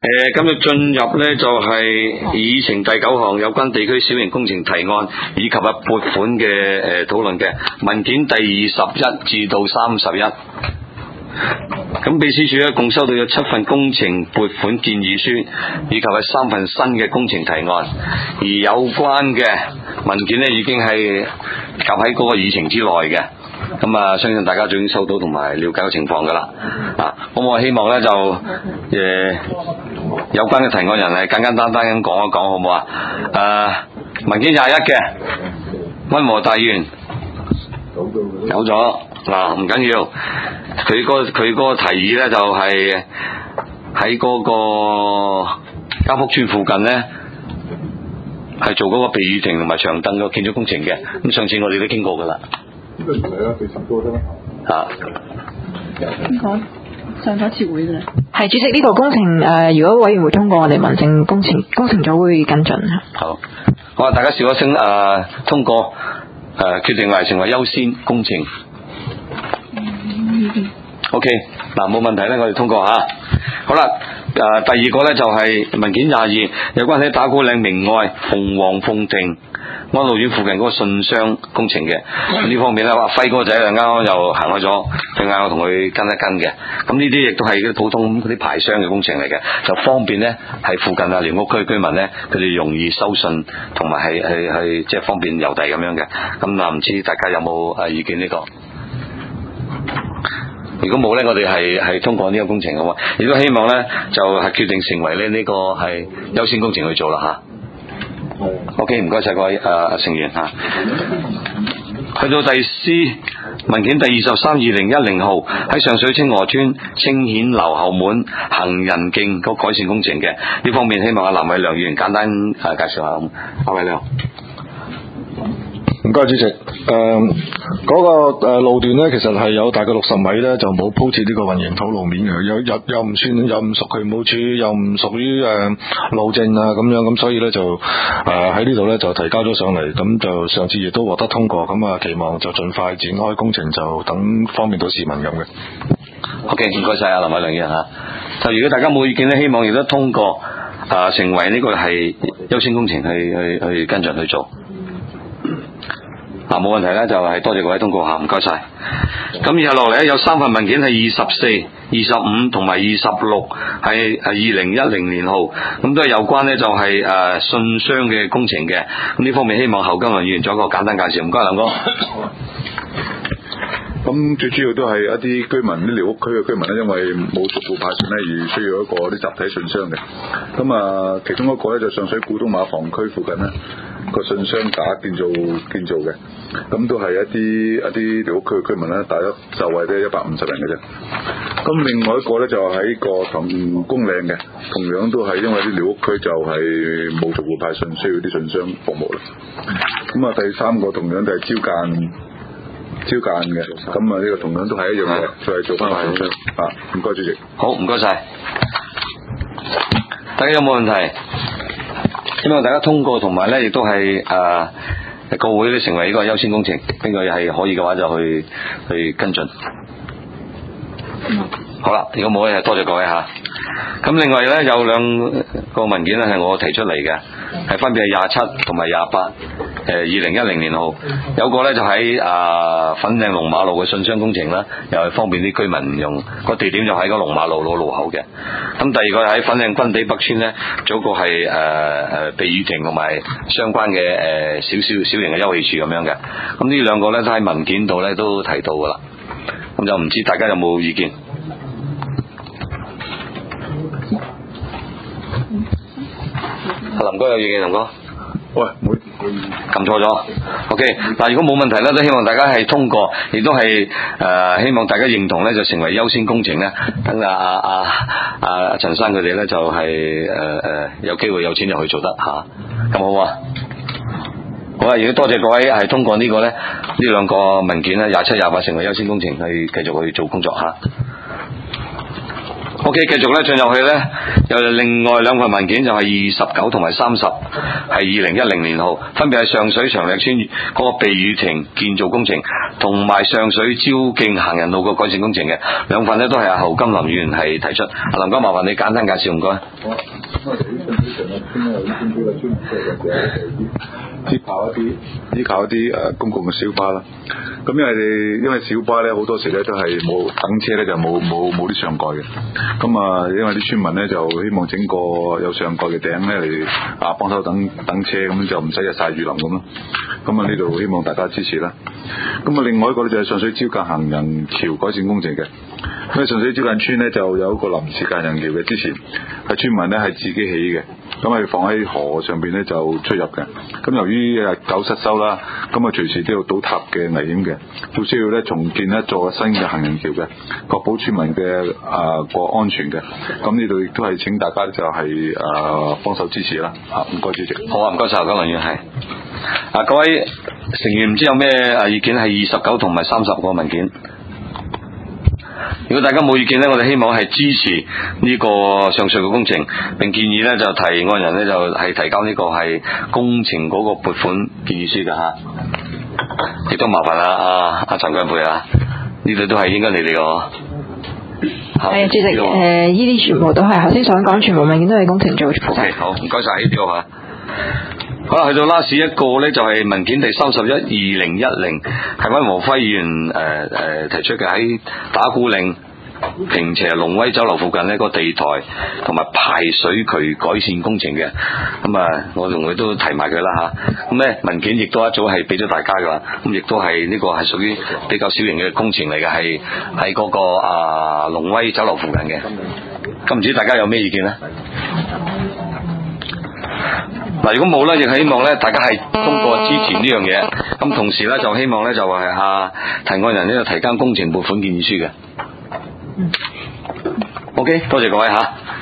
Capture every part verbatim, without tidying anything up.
誒，今日進入呢就係議程第九項有關地區小型工程提案以及啊撥款嘅誒討論嘅文件第二十一至到三十一。咁秘書處咧共收到有七份工程撥款建議書，以及係三份新嘅工程提案，而有關嘅文件咧已經係夾喺嗰個議程之內嘅。咁啊，相信大家已經收到同埋了解嘅情況噶啦。啊，咁我希望咧就誒、呃、有關嘅提案人係簡簡單單咁講一講，好唔好啊？誒、呃，文件廿一嘅溫和大員有咗嗱，唔緊要，佢個佢個提議咧就係喺嗰個嘉福村附近咧係做嗰個避雨亭同埋長凳嘅建築工程嘅。咁上次我哋都傾過噶啦。呢個唔係啊，最多啫嘛。啊， 邊個上咗一次會嘅啦？ 係主席，呢、這個工程誒、呃，如果委員會通過，我哋民政工程工程組會跟進。 好，好啊！大家笑一聲誒，通過誒、呃，決定為成為優先工程。O K， 嗱冇問題咧，我哋通過吓。好啦，誒、呃、第二個咧就係、是、文件廿二，有關喺打鼓嶺明愛紅黃鳳亭安老院附近嗰個信箱工程嘅呢、嗯、方面咧，話輝哥仔啊啱啱又行開咗，陣間我同佢跟一跟嘅。咁呢啲亦都係啲普通嗰啲牌箱嘅工程嚟嘅，就方便咧係附近啊廉屋區居民咧，佢哋容易收信同埋係係係即係方便郵遞咁樣嘅。咁啊唔知大家有冇誒意見呢、這個？如果冇咧，我哋係係通過呢個工程嘅喎，亦都希望咧就係決定成為咧呢個係優先工程去做啦吓。OK， 唔該晒各位誒、呃、成員吓。去到第 C 文件第二十三二零一零號喺上水清河村清顯樓後門行人徑個改善工程嘅呢方面，希望阿藍偉亮議員簡單誒介紹下。藍偉亮。 唔該主席，誒、呃、嗰、那個誒路段咧，其實係有大概六十米咧，就冇鋪設呢個混凝土路面嘅，又又又唔算又唔屬渠務署，又唔屬於誒路政啊咁樣，咁所以咧就誒喺呢度咧就提交咗上嚟，咁就上次亦都獲得通過，咁啊期望就盡快展開工程，就等方便到市民咁嘅。 OK， 唔該晒啊林偉亮議員吓。就如果大家冇意見咧，希望亦都通過啊、呃、成為呢個係優先工程去去去跟進去做。嗱，冇問題啦，就係、是、多謝各位通過吓，唔該晒。咁以下落嚟咧有三份文件係二十四、二十五同埋二十六，係係二零一零年號，咁都係有關咧就係誒信箱嘅工程嘅。咁呢方面希望侯金麟議員做一個簡單介紹，唔該梁哥。 咁最主要都係一啲居民，啲寮屋區嘅居民咧，因為冇逐戶派信咧，而需要一個啲集體信箱嘅。咁啊，其中一個咧就上水古東馬房區附近咧個信箱架建造建造嘅，咁都係一啲一啲寮屋區嘅居民咧，大約就係得一百五十人嘅啫。咁另外一個咧就喺個同公嶺嘅，同樣都係因為啲寮屋區就係冇逐戶派信，需要啲信箱服務啦。咁啊，第三個同樣都係招間。招間嘅，咁啊呢個同樣都係一樣嘅，就係做翻個信箱啊。唔該主席。 好，唔該晒。大家有冇問題？希望大家通過，同埋咧亦都係誒個會咧成為呢個優先工程，邊個係可以嘅話就去去跟進。嗯、好啦，如果冇咧，多謝各位吓。咁另外咧有兩個文件咧係我提出嚟嘅，係分別係廿七同埋廿八。誒二零一零年號有個咧就喺啊、呃、粉嶺龍馬路嘅信箱工程啦，又係方便啲居民用，個地點就喺個龍馬路路路口嘅。咁第二個喺粉嶺軍地北村咧，做個係誒誒避雨亭同埋相關嘅誒、呃、小小小型嘅休憩處咁樣嘅。咁呢兩個咧都喺文件度咧都提到噶啦。咁就唔知大家有冇意見？阿林哥有意見，林哥？ 喂，唔會撳錯咗 ，OK。嗱，如果冇問題咧，都希望大家係通過，亦都係誒、呃、希望大家認同咧，就成為優先工程咧。等阿阿阿阿陳生佢哋咧就係誒誒有機會有錢就去做得吓，咁、啊、好啊。好啊，如果多謝各位係通過個呢個咧，呢兩個文件咧，廿七、廿八成為優先工程，去繼續去做工作吓。 OK， 繼續咧進入去咧，有另外兩份文件就係二十九同埋三十，係二零一零年號，分別係上水長嶺村嗰個避雨亭建造工程，同埋上水蕉徑行人路個改善工程嘅兩份咧，都係阿侯金林議員係提出。阿林哥，麻煩你簡單介紹，唔該。 依靠一啲依靠一啲誒公共嘅小巴啦，咁因為因為小巴咧好多時咧都係冇等車咧就冇冇冇啲上蓋嘅，咁啊因為啲村民咧就希望整個有上蓋嘅頂咧嚟啊幫手等等車，咁就唔使日曬雨淋咁咯。咁啊呢度希望大家支持啦。咁啊另外一個咧就係上水蕉徑行人橋改善工程嘅，因為上水蕉徑村咧就有一個臨時行人橋嘅，之前係村民咧係自己起嘅，咁係放喺河上邊咧就出入嘅。咁由於日久失修啦，咁啊隨時都有倒塌嘅危險嘅，都需要咧重建一座新嘅行人橋嘅，確保村民嘅啊個安全嘅。咁呢度亦都係請大家就係誒幫手支持啦。啊，唔該主席。 好啊，唔該晒，金林議員係。啊，各位成員唔知有咩啊意見？係二十九同埋三十個文件。如果大家冇意見呢，我哋希望係支持呢個上述嘅工程，並建議呢就提案人呢就係提交呢個係工程嗰個撥款建議書嘅吓。亦都麻煩啦，阿阿陳貴培啊，呢度都係應該你哋個。 係啊，主席，誒呢啲全部都係頭先想講，全部文件都係工程做負責。 Okay，好，唔該晒呢啲啊。好啦，去到 last 一個呢，就係、是、文件第三十一，二零一零，係溫和輝議員誒誒、呃、提出嘅，喺打鼓嶺坪輋龍威酒樓附近呢個地台同埋排水渠改善工程嘅。咁啊，我同佢都提埋佢啦吓。咁咧文件亦都一早係俾咗大家噶啦，咁亦都係呢個係屬於比較小型嘅工程嚟嘅，係喺嗰個啊龍威酒樓附近嘅。咁唔知大家有咩意見呢？嗱，如果冇咧，亦希望咧，大家係通過支持呢樣嘢。咁同時咧，就希望咧，就係啊提案人呢度提交工程撥款建議書嘅。OK， 多謝各位吓。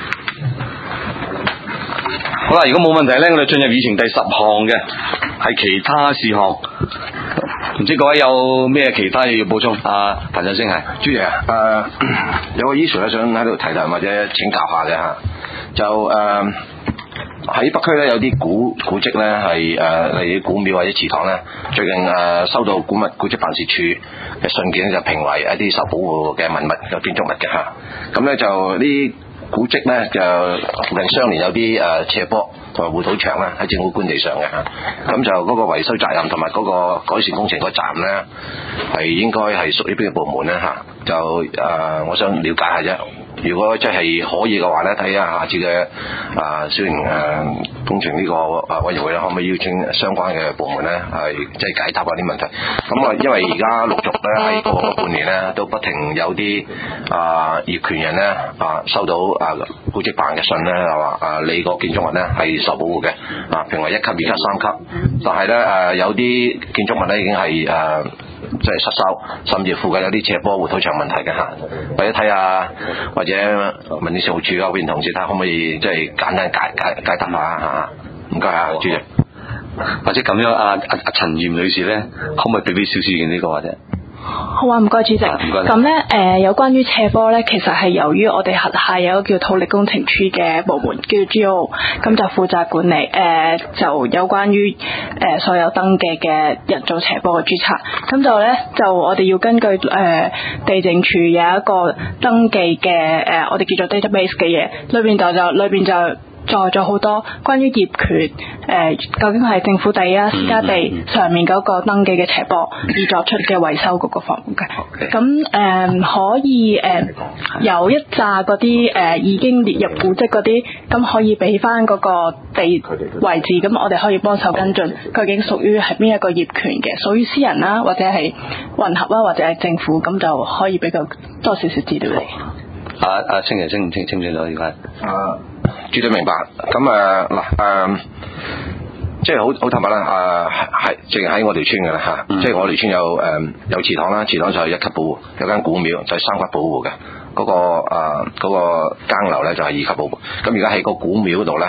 好啦，如果冇問題咧，我哋進入議程第十項嘅係其他事項。唔知各位有咩其他嘢要補充？啊，彭振聲係主席啊，誒、呃、有個 issue 咧，想喺度提提或者請教下嘅嚇，就誒。呃喺北區咧有啲古古蹟咧係誒例如古廟或者祠堂咧，最近誒、呃、收到古物古蹟辦事處嘅信件就評為一啲受保護嘅文物嘅建築物嘅嚇。咁咧就啲古蹟咧就附近相連有啲誒、呃、斜坡同埋護土牆咧喺政府官地上嘅嚇。咁就嗰個維修責任同埋嗰個改善工程個站咧係應該係屬於邊個部門咧嚇？就誒、呃、我想了解下啫。如果真係可以嘅話咧，睇下下次嘅啊小型誒工程呢個啊委員會咧，可唔可以邀請相關嘅部門咧，係即係解答下啲問題？咁啊，因為而家陸續咧喺過個半年咧，都不停有啲啊業權人咧啊收到啊古蹟辦嘅信咧，係話啊你個建築物咧係受保護嘅啊，評為一級、二級、三級，但係咧誒有啲建築物咧已經係誒。即係失修，甚至附近有啲斜坡、護土牆問題嘅嚇，或者睇下，或者民政事務處嗰邊同事睇下可唔可以即係簡單解解解答下嚇，唔該啊，主席。 或者咁樣，阿阿阿陳嚴女士咧，可唔可以俾俾少少意見呢個或者？ 好啊，唔該主席。咁咧，誒、呃、有關於斜坡咧，其實係由於我哋轄下有一個叫土力工程處嘅部門，叫 G O， 咁就負責管理誒、呃，就有關於誒、呃、所有登記嘅人造斜坡嘅註冊。咁就咧，就我哋要根據誒、呃、地政處有一個登記嘅誒、呃，我哋叫做 database 嘅嘢，裏邊就就裏邊就。載咗好多關於業權誒、呃，究竟係政府地啊、私家地上面嗰個登記嘅斜坡而作出嘅維修嗰個項目嘅。咁誒、呃、可以誒、呃、有一紮嗰啲誒已經列入古蹟嗰啲，咁可以俾翻嗰個地位置，咁我哋可以幫手跟進，究竟屬於係邊一個業權嘅，屬於私人啦、啊，或者係混合啦、啊，或者係政府，咁就可以比較多少少資料嚟。 啊啊，清唔清清清唔清楚而家？ 啊，絕對明白。咁誒嗱誒，即係好好坦白啦。誒係淨係喺我哋村嘅啦嚇，嗯、即係我哋村有誒、呃、有祠堂啦，祠堂就係一級保護，有間古廟就係三級保護嘅。嗰、那個誒嗰、呃那個更樓咧就係二級保護。咁而家喺個古廟嗰度咧，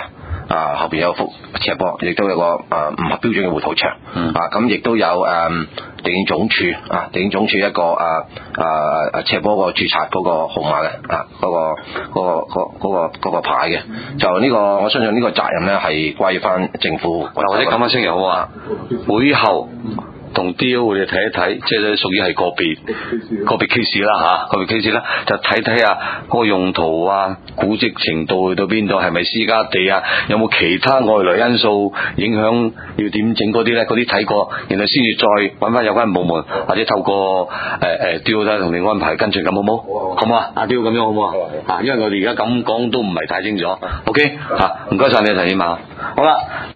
啊後邊有幅斜坡，亦都有個誒唔合標準嘅護土牆， 嗯、 啊咁亦都有誒、嗯、地政總署啊地政總署一個誒誒斜坡個註冊嗰個號碼嘅啊嗰、嗰個嗰、嗰個嗰、嗰個嗰、嗰個牌嘅，就呢、呢個我相信呢個責任咧係歸翻政府， 或者咁樣先又好啊，會後。同 D O 你睇一睇，即係屬於係個別個別 case 啦嚇，個別 case 啦，就睇睇下嗰個用途啊、古蹟程度去到邊度，係咪私家地啊？有冇其他外來因素影響？要點整嗰啲咧？嗰啲睇過，然後先至再揾翻有關部門，或者透過誒誒 D O 咧同你安排跟進，咁好冇？好唔好啊？阿 D O 咁樣好唔好啊？因為我哋而家咁講都唔係太清楚。OK 嚇，唔該晒你啊陳先生。好啦。